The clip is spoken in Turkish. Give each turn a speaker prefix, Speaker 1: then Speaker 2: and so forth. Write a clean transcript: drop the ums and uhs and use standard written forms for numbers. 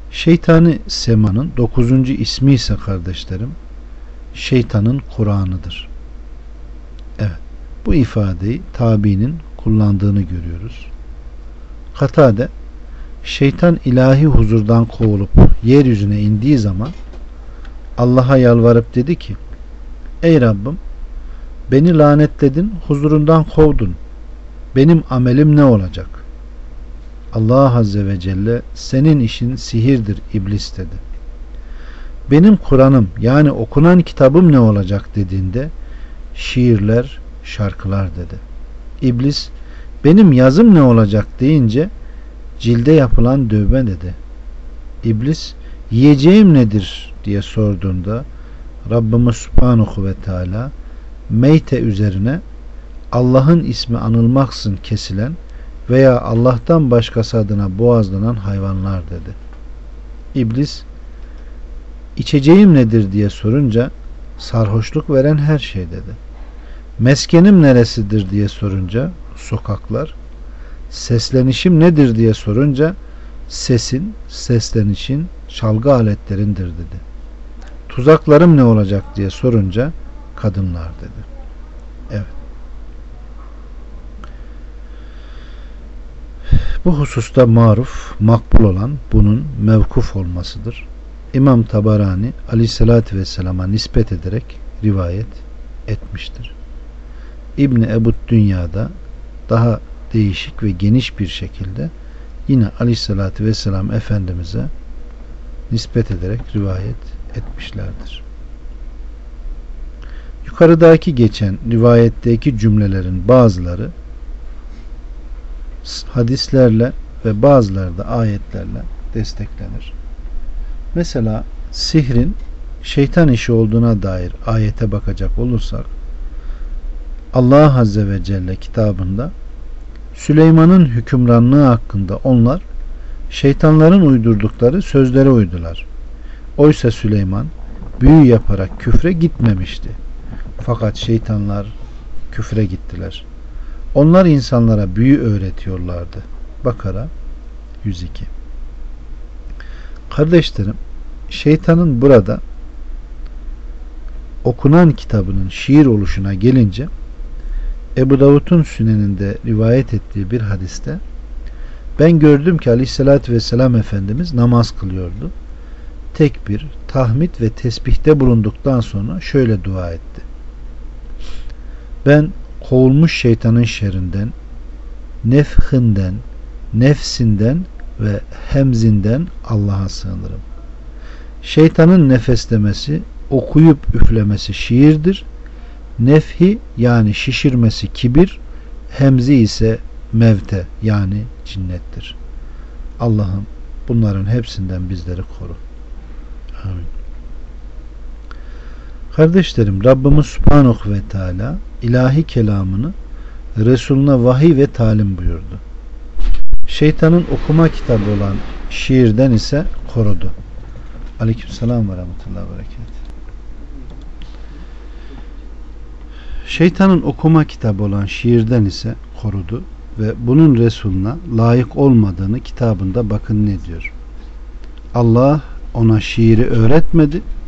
Speaker 1: Şeytani semanın 9. ismi ise kardeşlerim, şeytanın Kur'an'ıdır. Evet, bu ifadeyi tabiinin kullandığını görüyoruz. Katade, şeytan ilahi huzurdan kovulup yeryüzüne indiği zaman Allah'a yalvarıp dedi ki: Ey Rabbim, beni lanetledin, huzurundan kovdun. Benim amelim ne olacak? Allah Azze ve Celle, senin işin sihirdir iblis dedi. Benim Kur'an'ım, yani okunan kitabım ne olacak dediğinde, şiirler, şarkılar dedi. İblis, benim yazım ne olacak deyince, cilde yapılan dövme dedi. İblis, yiyeceğim nedir diye sorduğunda Rabbimiz Subhanahu ve Teala meyte üzerine Allah'ın ismi anılmaksızın kesilen veya Allah'tan başkası adına boğazlanan hayvanlar dedi. İblis, içeceğim nedir diye sorunca sarhoşluk veren her şey dedi. Meskenim neresidir diye sorunca sokaklar, seslenişim nedir diye sorunca sesin, seslenişin, çalgı aletlerindir dedi. Tuzaklarım ne olacak diye sorunca kadınlar dedi. Evet. Bu hususta maruf, makbul olan bunun mevkuf olmasıdır. İmam Tabarani Aleyhisselatü Vesselam'a nispet ederek rivayet etmiştir. İbni Ebu Dünya'da daha değişik ve geniş bir şekilde yine Aleyhisselatü Vesselam Efendimiz'e nispet ederek rivayet etmişlerdir. Yukarıdaki geçen rivayetteki cümlelerin bazıları hadislerle ve bazıları da ayetlerle desteklenir. Mesela sihrin şeytan işi olduğuna dair ayete bakacak olursak, Allah Azze ve Celle kitabında Süleyman'ın hükümranlığı hakkında onlar şeytanların uydurdukları sözlere uydular. Oysa Süleyman büyü yaparak küfre gitmemişti. Fakat şeytanlar küfre gittiler. Onlar insanlara büyü öğretiyorlardı. Bakara 102. Kardeşlerim, şeytanın burada okunan kitabının şiir oluşuna gelince, Ebu Davud'un Süneninde rivayet ettiği bir hadiste, ben gördüm ki Aleyhisselatü Vesselam Efendimiz namaz kılıyordu. Tekbir, tahmid ve tesbihte bulunduktan sonra şöyle dua etti: ben kovulmuş şeytanın şerrinden, nefhinden, nefsinden ve hemzinden Allah'a sığınırım. Şeytanın nefeslemesi, okuyup üflemesi şiirdir. Nefhi yani şişirmesi kibir, hemzi ise mevte yani cinnettir. Allah'ım bunların hepsinden bizleri koru. Amin. Kardeşlerim, Rabbimiz Subhanahu ve Teala ilahi kelamını Resulüne vahiy ve talim buyurdu. Şeytanın okuma kitabı olan şiirden ise korudu. Aleykümselam ve rahmetullahi ve berekatuhu. Şeytanın okuma kitabı olan şiirden ise korudu ve bunun Resulüne layık olmadığını kitabında bakın ne diyor. Allah ona şiiri öğretmedi,